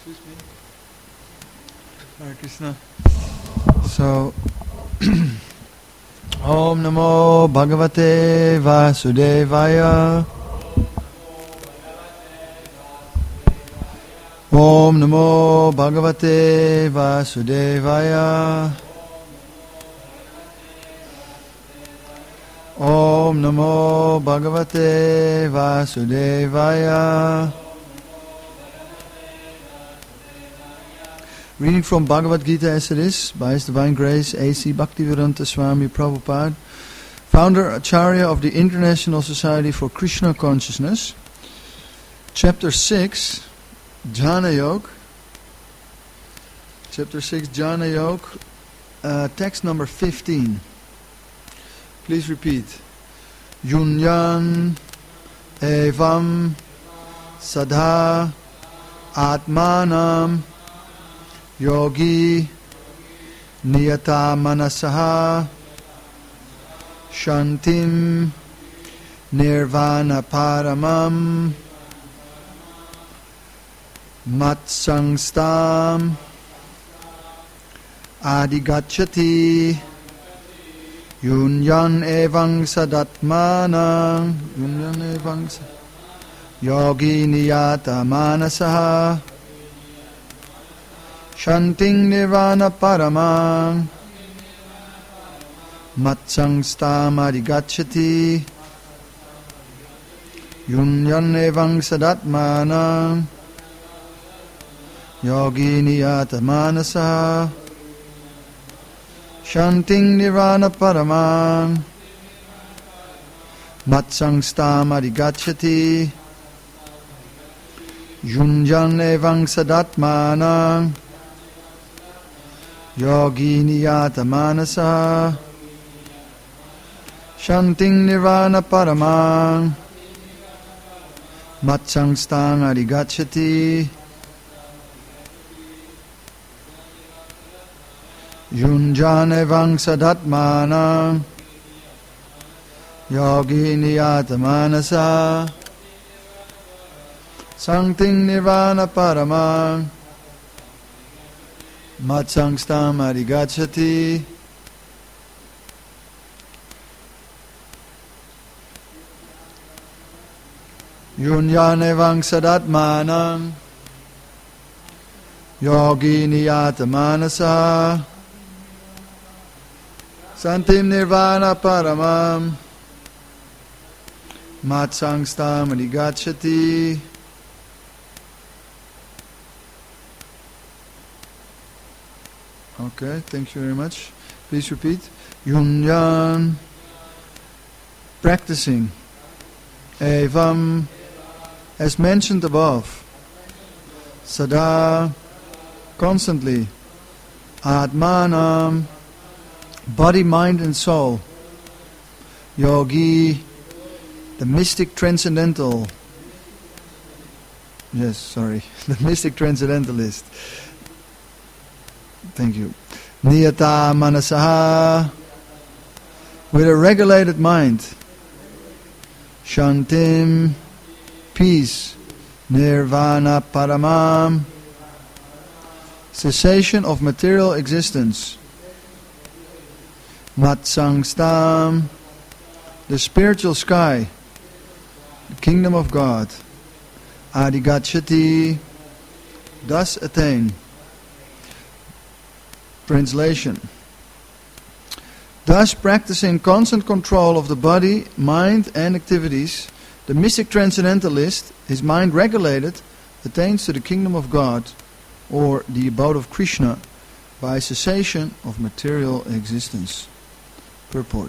Excuse me. Hare Krishna. So, Om Namo Bhagavate Vasudevaya. Om Namo Bhagavate Vasudevaya. Om Namo Bhagavate Vasudevaya. Reading from Bhagavad Gita as it is, by His Divine Grace, A.C. Bhaktivedanta Swami Prabhupada, Founder Acharya of the International Society for Krishna Consciousness, Chapter 6, Jnana Yoga. Chapter 6, Jnana Yoga, text number 15. Please repeat. Yunyan evam sadha atmanam yogi niyata manasaha shantim nirvana paramam matsangstam adigacchati yunyan evang sadatmanam yunyan evang yogi niyata manasaha Shanting nirvana paramang matsangstam adhigacchati yunyan evang sadatmanam yogi niyata manasa Shanting nirvana paramang matsangstam adhigacchati yunyan evang sadatmanam Yogi niyata manasa Shanting nirvana paramang matsangstam adhigacchati Yunjan evang sadatmanam Yogi niyata manasa Shanting nirvana paramang matsangstam adhigacchati. Yunyan evang sadatmanam yogi niyata manasa santim nirvana paramam matsangstam adhigacchati. Okay, thank you very much. Please repeat. Yunyan, practicing. Evam, as mentioned above. Sada, constantly. Atmanam, body, mind and soul. Yogi, the mystic transcendental. Yes, sorry. The mystic transcendentalist. Thank you. Niyata manasaha, with a regulated mind. Shantim, peace. Nirvana paramam, cessation of material existence. Matsangstam, the spiritual sky, the kingdom of God. Adhigacchati, thus attain. Translation. Thus, practicing constant control of the body, mind and activities, the mystic transcendentalist, his mind regulated, attains to the kingdom of God, or the abode of Krishna, by cessation of material existence. Purport.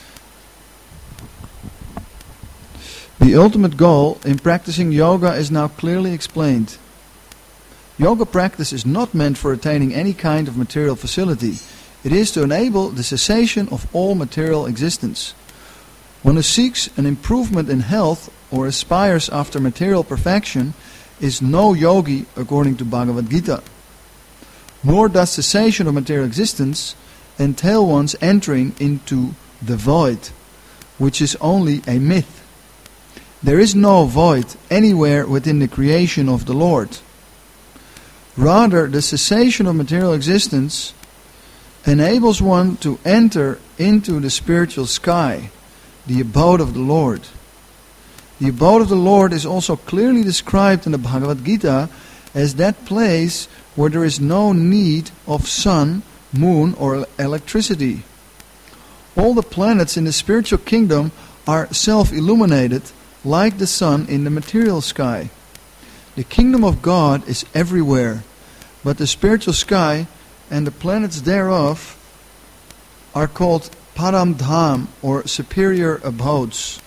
The ultimate goal in practicing yoga is now clearly explained. Yoga practice is not meant for attaining any kind of material facility. It is to enable the cessation of all material existence. One who seeks an improvement in health or aspires after material perfection is no yogi according to Bhagavad Gita. Nor does cessation of material existence entail one's entering into the void, which is only a myth. There is no void anywhere within the creation of the Lord. Rather, the cessation of material existence enables one to enter into the spiritual sky, the abode of the Lord. The abode of the Lord is also clearly described in the Bhagavad Gita as that place where there is no need of sun, moon, or electricity. All the planets in the spiritual kingdom are self-illuminated like the sun in the material sky. The kingdom of God is everywhere, but the spiritual sky and the planets thereof are called Param Dham, or superior abodes.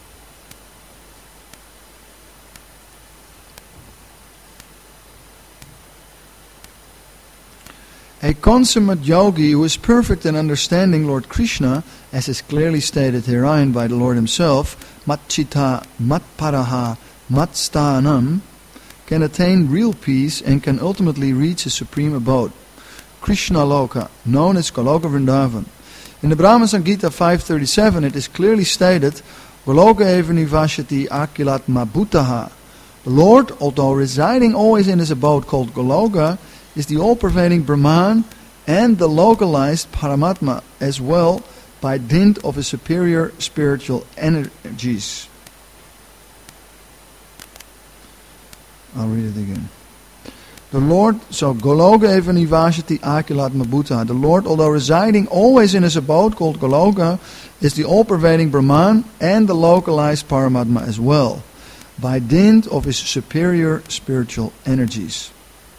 A consummate yogi who is perfect in understanding Lord Krishna, as is clearly stated herein by the Lord himself, Matchita, Matparaha, Matstanam, can attain real peace and can ultimately reach his supreme abode, Krishna Loka, known as Goloka Vrindavan. In the Brahma Samhita 537 it is clearly stated, Goloka eva nivashati akilat mabhutaha. The Lord, although residing always in his abode called Goloka, is the all-pervading Brahman and the localized Paramatma as well by dint of his superior spiritual energies. I'll read it again. The Lord, so Goloka eva nivashati akilat mabhuta. The Lord, although residing always in his abode called Goloka, is the all-pervading Brahman and the localized Paramatma as well, by dint of his superior spiritual energies.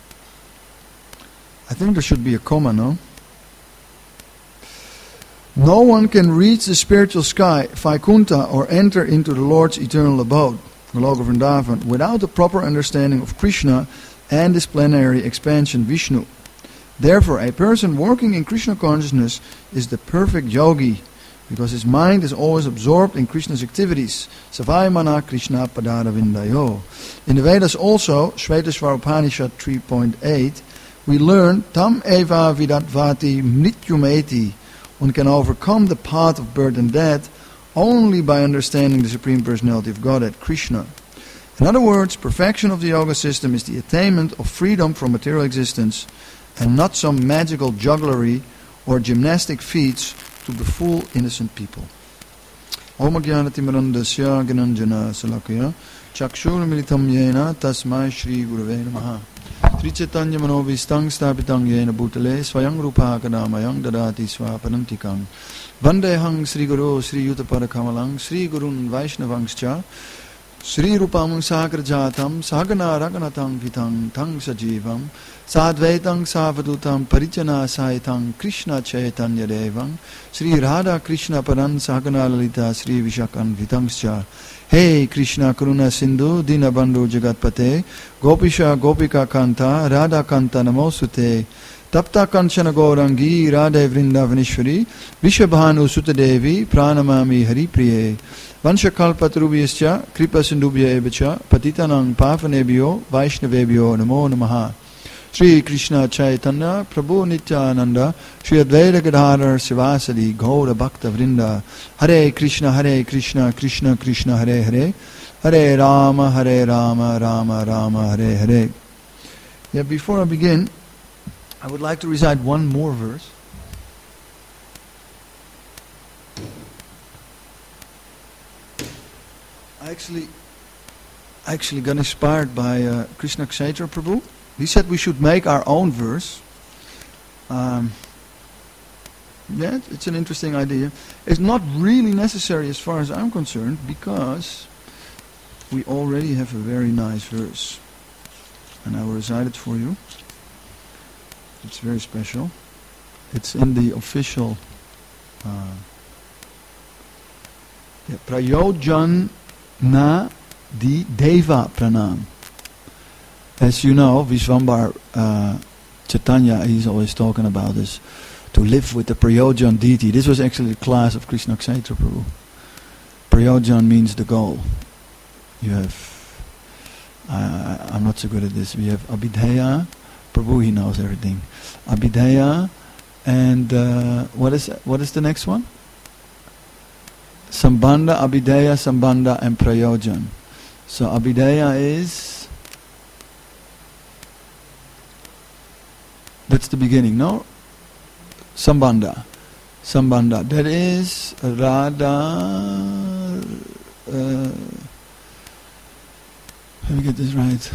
I think there should be a comma, no? No one can reach the spiritual sky, Vaikuntha, or enter into the Lord's eternal abode, Goloka Vrindavan, without the proper understanding of Krishna and his plenary expansion, Vishnu. Therefore, a person working in Krishna consciousness is the perfect yogi, because his mind is always absorbed in Krishna's activities. Savayamana Krishna Padara Vindayo. In the Vedas also, Shvetashvara Upanishad 3.8, we learn Tam eva vidatvati mrityumeti. One can overcome the path of birth and death only by understanding the Supreme Personality of Godhead, Krishna. In other words, perfection of the yoga system is the attainment of freedom from material existence and not some magical jugglery or gymnastic feats to befool innocent people. Om Jnanatimirandasya Gnanjana Salakaya Chakshur Militam Yena Tasmai Shri Gurave Namaha Sri Chaitanya Manovistang Stapitang Yena Bhutale Swayang Rupa Kadamayang Dadati Swapanantikang Vandehang Sri Guru Sri Yutapada Kamalang Sri Gurun Vaishnavangscha Sri Rupam Sakra Jatam Sagana Raganatang Vitang Tang Sajivam Sadvaitang Savadutam Parichana Saitang Krishna Chaitanya Devang Sri Radha Krishna Paran Sagana Lalita Sri Vishakan Vitangscha. Hey Krishna Karuna Sindhu Dinabandhu Jagatpate Gopisha Gopika Kanta Radha Kanta Namosute Tapta Kanchana Gaurangi Radha Vrindavanishwari Vishabhanu Sutadevi Pranamami Haripriye Vanshakalpatarubhyascha Kripa Sindhubhya Evacha Patitanang Pavanebhyo Vaishnavebhyo Namo Namaha. Sri Krishna Chaitanya Prabhu Nityananda Sri Advaita Gadadhar Sivasadi Gaura Bhakta Vrinda. Hare Krishna Krishna Krishna Hare Hare Hare Rama Rama Rama Hare Hare. Yeah, before I begin, I would like to recite one more verse. I actually got inspired by Krishna Kshetra Prabhu. He said we should make our own verse. Yeah, it's an interesting idea. It's not really necessary as far as I'm concerned, because we already have a very nice verse. And I will recite it for you. It's very special. It's in the official Prayojan Na Di Deva Pranam. As you know, Vishvambar Chaitanya, he's always talking about this, to live with the Prayojan deity. This was actually the class of Krishna Kshetra Prabhu. Prayojan means the goal. You have, I'm not so good at this, we have Abhidheya, Prabhu, he knows everything. Abhidheya, and what is the next one? Sambandha, Abhidheya, Sambandha, and Prayojan. So Abhidheya is That's the beginning, no? Sambandha. Sambandha. That is Radha. Let me get this right.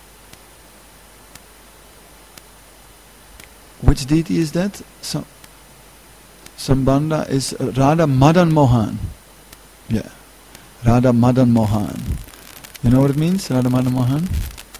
Which deity is that? Sambandha is Radha Madan Mohan. Yeah. Radha Madan Mohan. You know what it means, Radha Madan Mohan?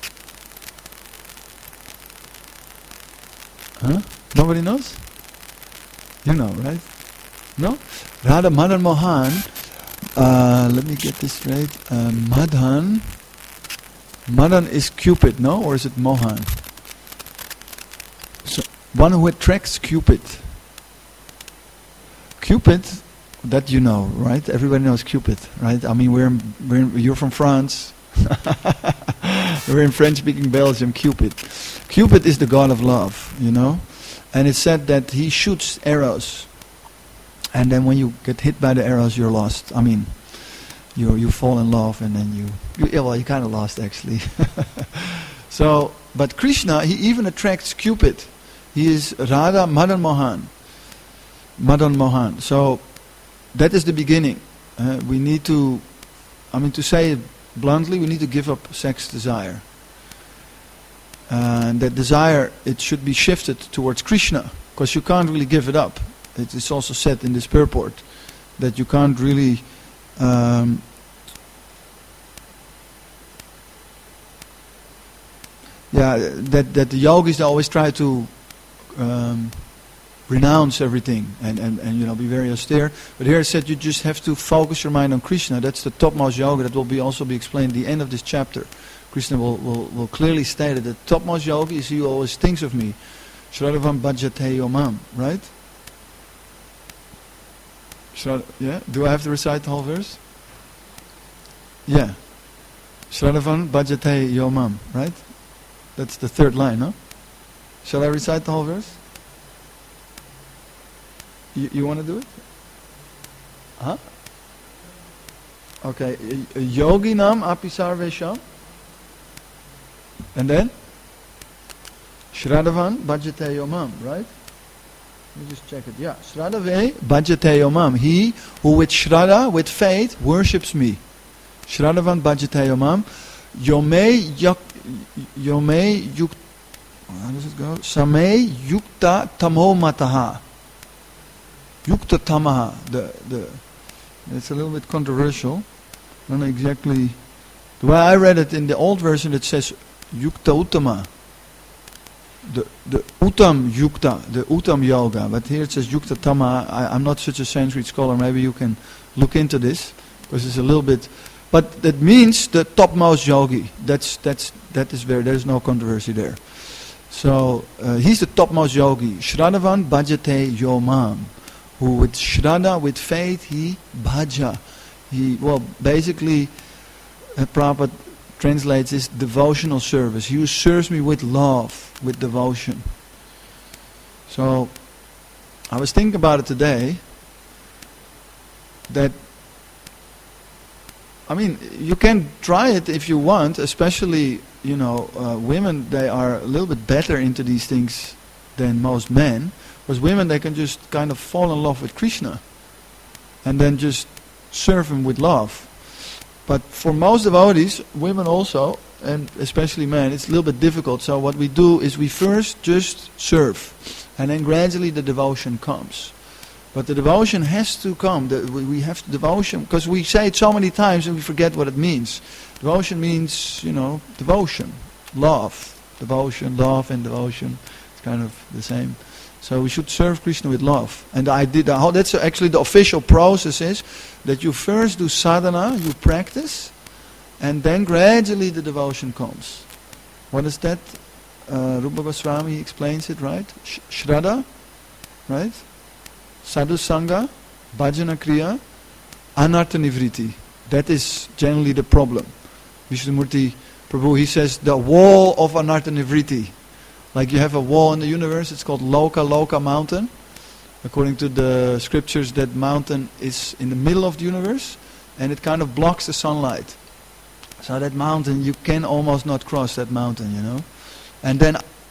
Huh? Nobody knows? You know, right? No? Radha Madan Mohan, let me get this right. Madan is Cupid, no? Or is it Mohan? So, one who attracts Cupid. Cupid, that you know, right? Everybody knows Cupid, right? I mean, you're from France. We're in French-speaking Belgium. Cupid is the god of love, you know, and it's said that he shoots arrows, and then when you get hit by the arrows, you're lost. I mean, you fall in love, and then you kind of lost actually. So, but Krishna, he even attracts Cupid. He is Radha Madan Mohan. So that is the beginning. We need to, to say it bluntly, we need to give up sex desire. And that desire, it should be shifted towards Krishna, because you can't really give it up. It is also said in this purport that you can't really that the yogis always try to renounce everything and be very austere. But here it said you just have to focus your mind on Krishna. That's the topmost yoga. That will also be explained at the end of this chapter. Krishna will clearly state that the topmost yoga is he who always thinks of me. Shraddhavam bhajate yomam, right? Yeah? Do I have to recite the whole verse? Yeah. Shraddhavam bhajate yomam, right? That's the third line, no? Shall I recite the whole verse? You want to do it? Huh? Okay. Yoginam api sarvesham. And then? Shraddhavan bhajate yomam, right? Let me just check it. Yeah. Shraddhave bhajate yomam. He who with shraddha, with faith, worships me. Shraddhavan bhajate yomam. Yome yuk. How does it go? Same yukta tamo mataha. Yukta tamaha. It's a little bit controversial. I don't know exactly. The way I read it in the old version, it says Yukta Uttama. The Uttam Yukta, the Uttam Yoga. But here it says Yukta Tama. I'm not such a Sanskrit scholar. Maybe you can look into this, because it's a little bit. But that means the topmost yogi. That is there is no controversy there. So he's the topmost yogi. Shraddhavan bhajate yomam. Who with shraddha, with faith, he bhaja. Basically, Prabhupada translates this devotional service. He who serves me with love, with devotion. So, I was thinking about it today, that, you can try it if you want, especially, women, they are a little bit better into these things than most men. Because women, they can just kind of fall in love with Krishna and then just serve him with love. But for most devotees, women also, and especially men, it's a little bit difficult. So what we do is we first just serve, and then gradually the devotion comes. But the devotion has to come. We have devotion, because we say it so many times and we forget what it means. Devotion means, devotion, love. Devotion, love and devotion, it's kind of the same. So we should serve Krishna with love. And that's actually the official process is that you first do sadhana, you practice, and then gradually the devotion comes. What is that? Rupa Goswami explains it, right? Shraddha, right? Sadhu Sangha, Bhajana Kriya, Anartha Nivriti. That is generally the problem. Vishnumurti Prabhu, he says the wall of Anartha Nivriti. Like you have a wall in the universe, it's called Loka mountain. According to the scriptures, that mountain is in the middle of the universe and it kind of blocks the sunlight. So that mountain, you can almost not cross that mountain, And then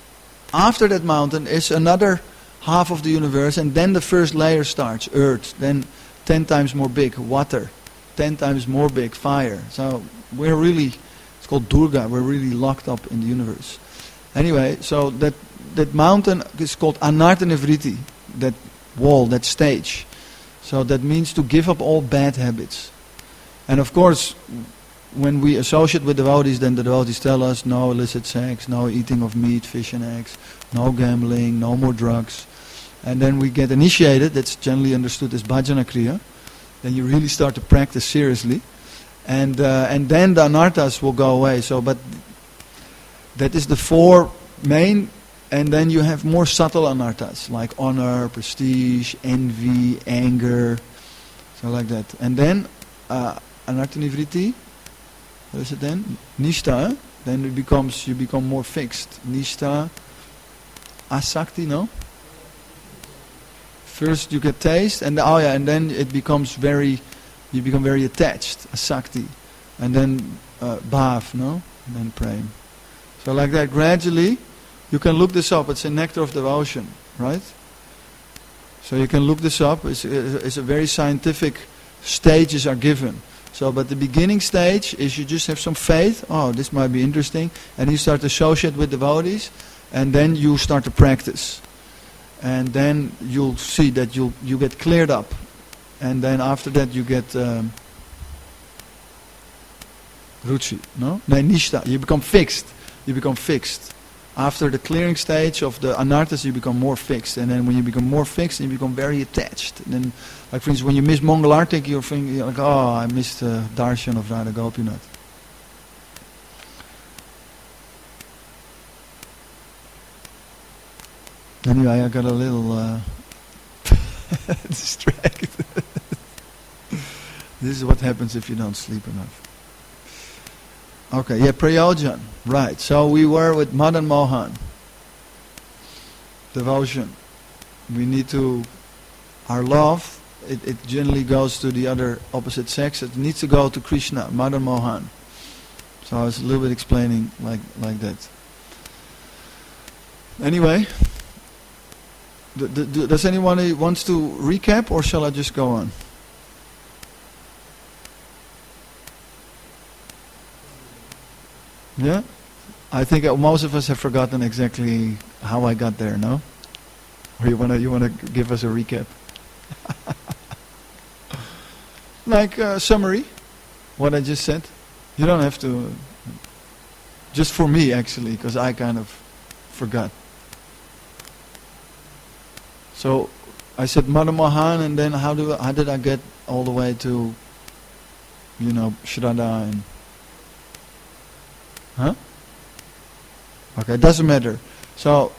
after that mountain is another half of the universe, and then the first layer starts, earth, then 10 times more big, water, 10 times more big, fire. So we're really, it's called Durga, we're really locked up in the universe. Anyway, so that mountain is called Anartha-Nivriti, that wall, that stage. So that means to give up all bad habits. And of course, when we associate with devotees, then the devotees tell us no illicit sex, no eating of meat, fish and eggs, no gambling, no more drugs. And then we get initiated, that's generally understood as bhajana kriya. Then you really start to practice seriously. And then the anarthas will go away. So, but that is the four main, and then you have more subtle anarthas, like honor, prestige, envy, anger, so like that. And then Anartha-Nivriti, what is it then? Nishtha, then you become more fixed. Nishtha, asakti, no? First you get taste, and and then it becomes you become very attached, asakti. And then bhav, no? And then prem. So like that, gradually, you can look this up, it's a nectar of devotion, right? So you can look this up, it's a very scientific, stages are given. So, but the beginning stage is you just have some faith, this might be interesting, and you start to associate with devotees, and then you start to practice. And then you'll see that you get cleared up. And then after that you get ruchi, no? Nishtha, you become fixed. After the clearing stage of the anarthas, you become more fixed. And then when you become more fixed, you become very attached. And then, like for instance, when you miss Mangalartik, you're thinking like, I missed the darshan of Radha Gopinath. Anyway, I got a little distracted. This is what happens if you don't sleep enough. Okay, Prayojan. Right, so we were with Madan Mohan. Devotion. We need to, our love, it generally goes to the other opposite sex. It needs to go to Krishna, Madan Mohan. So I was a little bit explaining like that. Anyway, does anyone who wants to recap, or shall I just go on? Yeah? I think most of us have forgotten exactly how I got there, no? Or you wanna give us a recap? Like a summary, what I just said. You don't have to, just for me actually, because I kind of forgot. So I said Madan Mohan, and then how did I get all the way to, Shraddha and... Huh? Okay, it doesn't matter. So,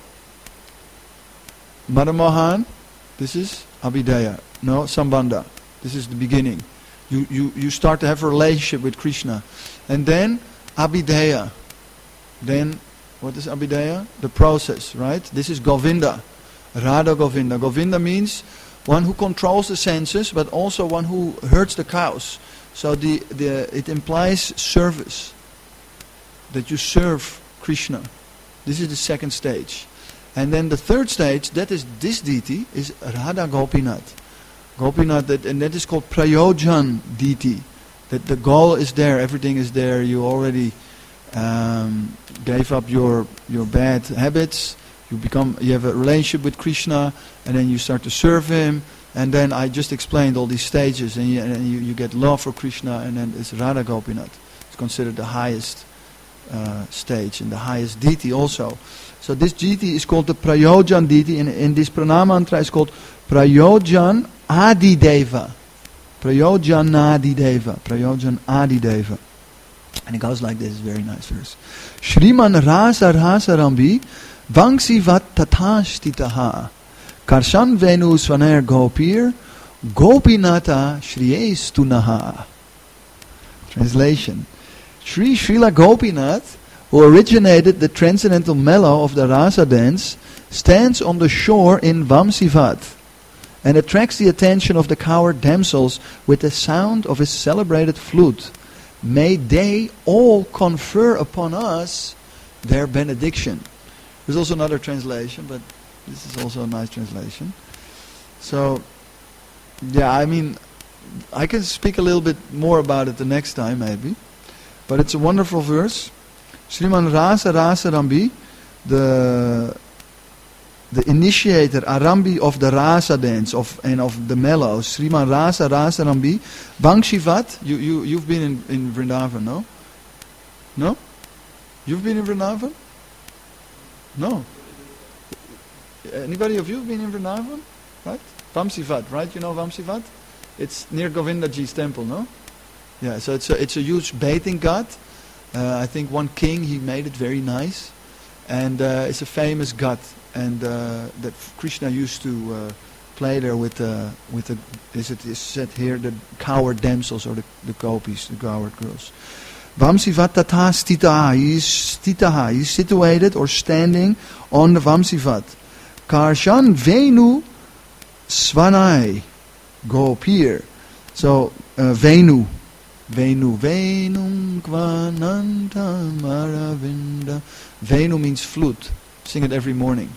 Madan Mohan, this is Abhidheya. No, Sambandha. This is the beginning. You start to have a relationship with Krishna. And then, Abhidheya. Then, what is Abhidheya? The process, right? This is Govinda. Radha Govinda. Govinda means one who controls the senses, but also one who herds the cows. So it implies service. That you serve Krishna. This is the second stage. And then the third stage, that is this deity, is Radha Gopinath. Gopinath, and that is called Prayojan deity. That the goal is there, everything is there. You already gave up your bad habits. You have a relationship with Krishna, and then you start to serve him. And then I just explained all these stages, and you get love for Krishna, and then it's Radha Gopinath. It's considered the highest stage and the highest deity also. So this deity is called the Prayojan deity, and in this pranamantra is called Prayojan Adideva. Prayojan Adideva. Prayojan Adideva. And it goes like this, it's a very nice verse. Shriman Rasa Rasa Rambi Vangsi Vat Tatastitaha Karshan Venu Swaner Gopir Gopinata Shriyes Tunaha. Translation. Sri Srila Gopinath, who originated the transcendental mellow of the rasa dance, stands on the shore in Vamsivat and attracts the attention of the cowherd damsels with the sound of his celebrated flute. May they all confer upon us their benediction. There's also another translation, but this is also a nice translation. So, yeah, I mean, I can speak a little bit more about it the next time, maybe. But it's a wonderful verse. Sriman Rasa Rasa Rambi, the initiator, Arambi of the Rasa dance and of the mellows, Sriman Rasa Rasa Rambi, Vangshivat, you've been in Vrindavan, no? No? You've been in Vrindavan? No. Anybody of you been in Vrindavan? Right? Vamsivat, right? You know Vamsivat? It's near Govindaji's temple, no? Yeah, so it's a huge bathing ghat. I think one king, he made it very nice. And it's a famous ghat. And that Krishna used to play there with the, as it is said here, the coward damsels or the gopis, the coward girls. Vamsivat tatha stitaha, he is situated or standing on the Vamsivat. Karshan Venu Svanai Gopir. So Venu Venum Kvananta Maravinda. Venu means flute. Sing it every morning.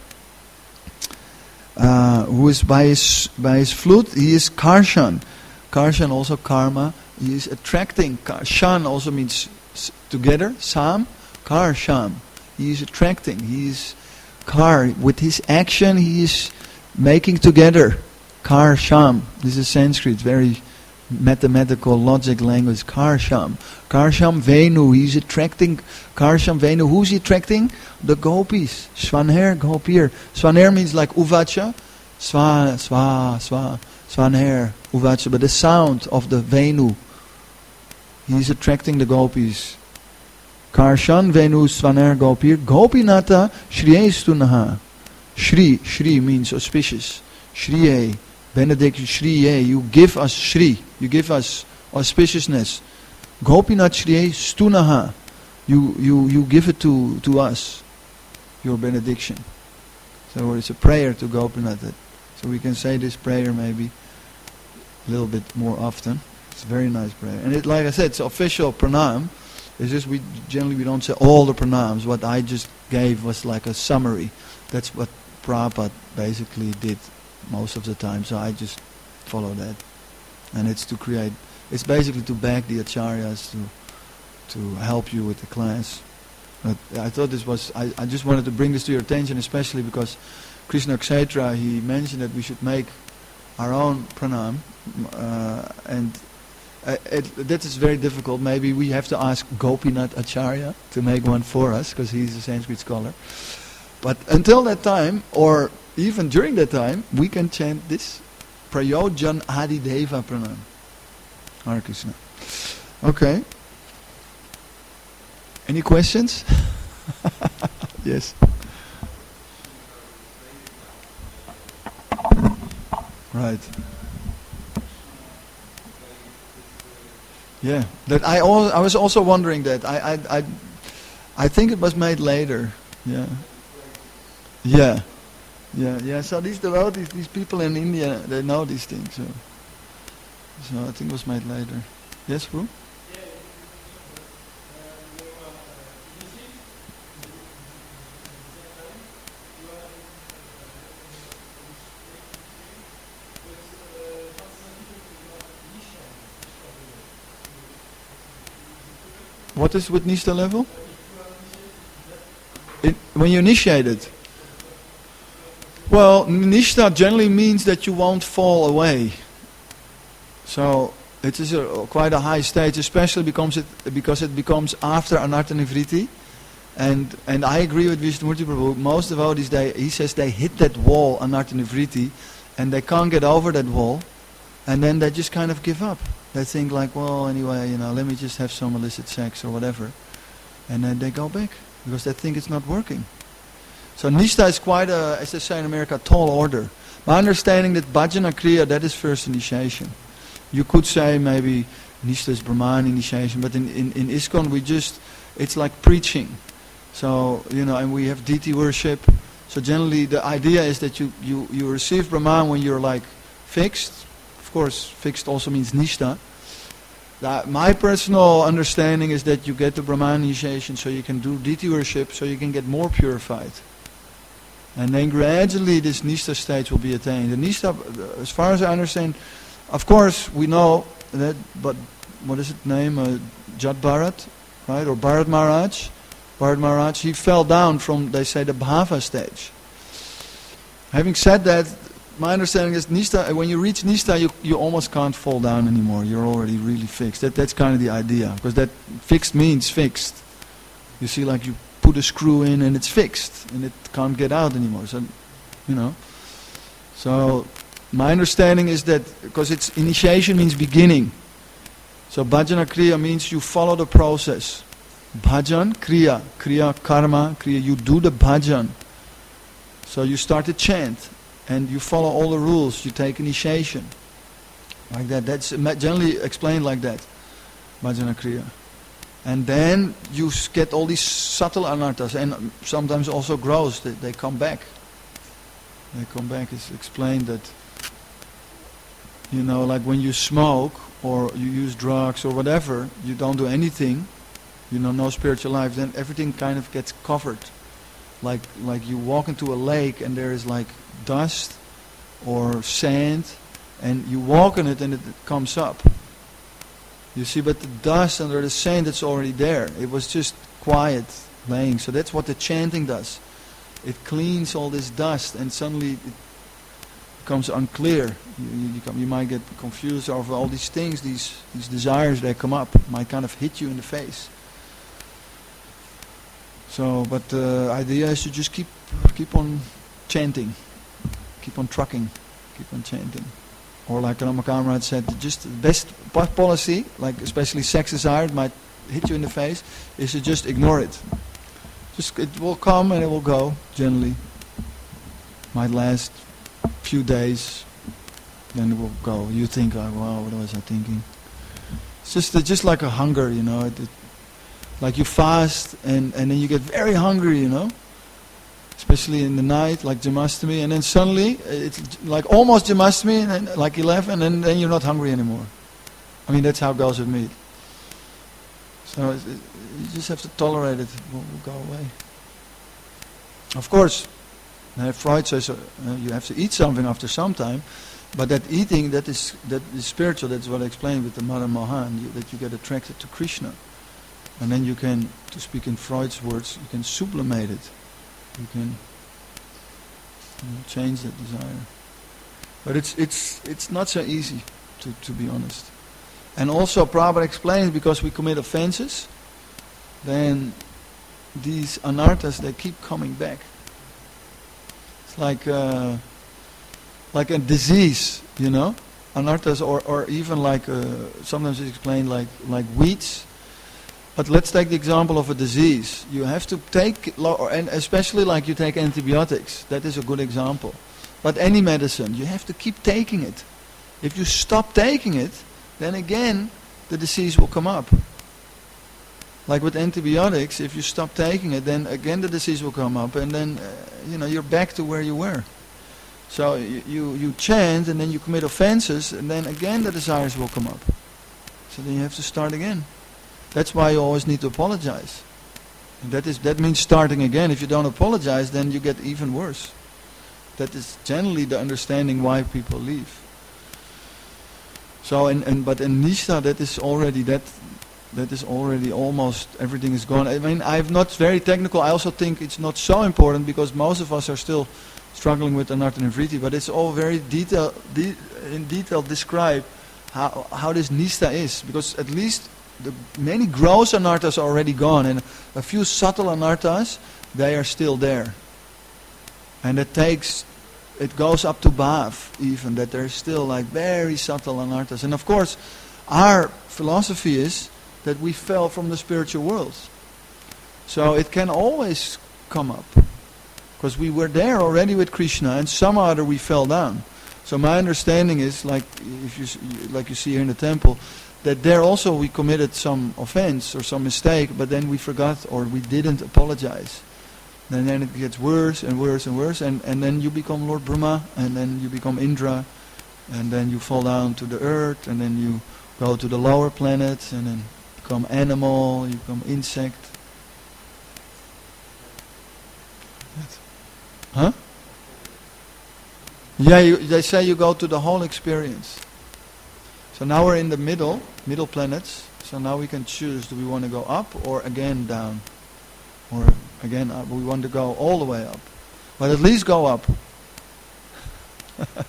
Who is by his flute, he is Karshan. Karshan also karma. He is attracting. Shan also means together. Sam, Karsham. He is attracting. He is with his action, he is making together. Karsham. This is Sanskrit, very mathematical logic language. Karsham. Karsham Venu. He's attracting. Karsham Venu. Who's he attracting? The gopis. Svanher, Gopir. Svanher means like Uvacha. Sva, sva, sva. Svanher, Uvacha. But the sound of the Venu. He's attracting the gopis. Karshan Venu Svanher Gopir. Gopinata Shriyestunaha. Shri means auspicious. Shriye. Benediction Shriye. You give us Shri. You give us auspiciousness. Gopinath Shriye Stunaha. You give it to us. Your benediction. So it's a prayer to Gopinath. So we can say this prayer maybe a little bit more often. It's a very nice prayer. And it, like I said, it's official pranam. It's just we don't say all the pranams. What I just gave was like a summary. That's what Prabhupada basically did most of the time. So I just follow that. And it's basically to back the acharyas to help you with the class. But I thought this was, I just wanted to bring this to your attention, especially because Krishna Kshetra, he mentioned that we should make our own pranam. That is very difficult. Maybe we have to ask Gopinath Acharya to make one for us, because he's a Sanskrit scholar. But until that time, or even during that time, we can chant this Prayojan Adideva Pranam. Hare Krishna. Okay. Any questions? Yes. Right. Yeah. That I was also wondering that. I think it was made later. Yeah. Yeah. Yeah. So these devotees, these people in India, they know these things. So I think it was made later. Yes, Prabhu? What is with Nishta level? When you initiate it. Well, Nishta generally means that you won't fall away. So it is quite a high stage, especially because it becomes after Anartha-Nivriti. And I agree with Vishnumurti Prabhu. Most devotees, he says they hit that wall, Anartha-Nivriti, and they can't get over that wall. And then they just kind of give up. They think like, well, anyway, let me just have some illicit sex or whatever. And then they go back, because they think it's not working. So Nishta is quite a, as they say in America, tall order. My understanding that Bhajana Kriya, that is first initiation. You could say maybe Nishta is Brahman initiation, but in ISKCON it's like preaching. So, and we have deity worship. So generally the idea is that you receive Brahman when you're like fixed. Of course, fixed also means Nishta. My personal understanding is that you get the Brahman initiation so you can do deity worship, so you can get more purified. And then gradually this Nishta stage will be attained. The Nishta, as far as I understand, of course we know that, but what is its name? Jat Bharat, right? Or Bharat Maharaj. Bharat Maharaj, he fell down from, they say, the Bhava stage. Having said that, my understanding is Nishta, when you reach Nishta, you almost can't fall down anymore. You're already really fixed. That's kind of the idea. Because that fixed means fixed. You see, like you put a screw in and it's fixed. And it can't get out anymore. So, you know. So, my understanding is that, because it's initiation means beginning. So, bhajana kriya means you follow the process. Bhajan, kriya. Kriya, karma, kriya. You do the bhajan. So, you start to chant. And you follow all the rules. You take initiation. Like that. That's generally explained like that. Bhajana kriya. And then you get all these subtle anarthas. And sometimes also gross. They come back. They come back. It's explained that, you know, like when you smoke or you use drugs or whatever, you don't do anything, you know, no spiritual life, then everything kind of gets covered. Like you walk into a lake and there is like dust or sand, and you walk on it and it comes up. You see, but the dust under the sand, it's already there. It was just quiet laying. So that's what the chanting does. It cleans all this dust, and suddenly it becomes unclear. You might get confused over all these things, these desires that come up, might kind of hit you in the face. So, but the idea is to just keep on chanting, keep on trucking, keep on chanting. Or like Rama Kamrad said, just the best policy, like especially sex desire, it might hit you in the face, is to just ignore it. Just it will come and it will go, generally. Might last a few days, then it will go. You think, oh, wow, what was I thinking? It's just like a hunger, you know. Like you fast and then you get very hungry, you know. Especially in the night, like Jamastami, and then suddenly, it's like almost Jamastami, and then like 11, and then you're not hungry anymore. I mean, that's how it goes with meat. So you just have to tolerate it. It will go away. Of course, Freud says you have to eat something after some time, but that eating, that is spiritual. That's what I explained with the Madan Mohan, that you get attracted to Krishna. And then you can, to speak in Freud's words, you can sublimate it. You can change that desire. But it's not so easy, to be honest. And also Prabhupada explains, because we commit offenses, then these anarthas, they keep coming back. It's like a disease, you know? Anarthas, or even like, sometimes it's explained like weeds. But let's take the example of a disease. You have to take, and especially like you take antibiotics. That is a good example. But any medicine, you have to keep taking it. If you stop taking it, then again the disease will come up. Like with antibiotics, if you stop taking it, then again the disease will come up, and then you're back to where you were. So you chant, and then you commit offenses, and then again the desires will come up. So then you have to start again. That's why you always need to apologize. And that means starting again. If you don't apologize, then you get even worse. That is generally the understanding why people leave. So, but in Nishta, that is already almost everything is gone. I mean, I'm not very technical. I also think it's not so important, because most of us are still struggling with Anartha Nivritti, but it's all very in detail described how this Nishta is, because at least the many gross anarthas are already gone, and a few subtle anarthas, they are still there. And it goes up to Bhav even, that there's still like very subtle anarthas. And of course, our philosophy is that we fell from the spiritual world. So it can always come up. Because we were there already with Krishna, and somehow or other we fell down. So my understanding is, like you see here in the temple, that there also we committed some offense or some mistake, but then we forgot or we didn't apologize. And then it gets worse and worse and worse, and then you become Lord Brahma, and then you become Indra, and then you fall down to the earth, and then you go to the lower planets, and then become animal, you become insect. Huh? Yeah, they say you go to the whole experience. So now we're in the middle planets. So now we can choose, do we want to go up or again down? Or again up? We want to go all the way up. But at least go up. At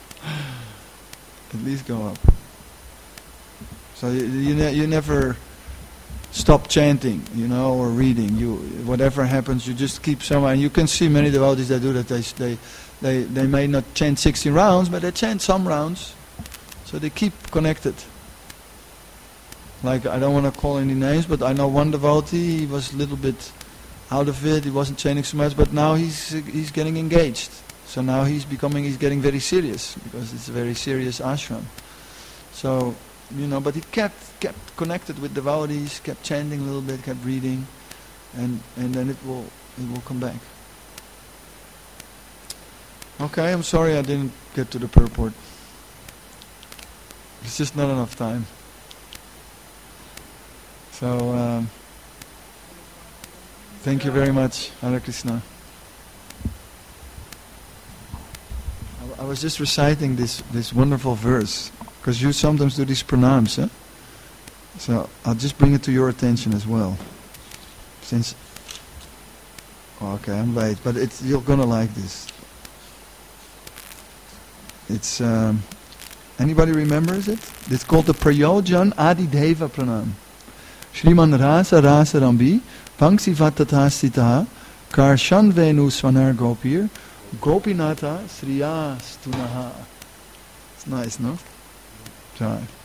least go up. So you never stop chanting, or reading. Whatever happens, you just keep somewhere. And you can see many devotees that do that. They may not chant 60 rounds, but they chant some rounds. So they keep connected. Like, I don't want to call any names, but I know one devotee, he was a little bit out of it, he wasn't chanting so much, but now he's getting engaged. So now he's getting very serious, because it's a very serious ashram. So, but he kept connected with devotees, kept chanting a little bit, kept reading, and then it will come back. Okay, I'm sorry I didn't get to the purport. It's just not enough time. So, thank you very much, Hare Krishna. I was just reciting this wonderful verse, because you sometimes do these pranams, eh? So I'll just bring it to your attention as well. Okay, I'm late, but you're gonna like this. It's anybody remembers it? It's called the Prayojan Adideva Pranam. Shriman Rasa Rasa Rambi Pangsi Vatatastitaha Karshan Venu Swanar Gopir Gopinata Sriya Stunaha. It's nice, no? Try.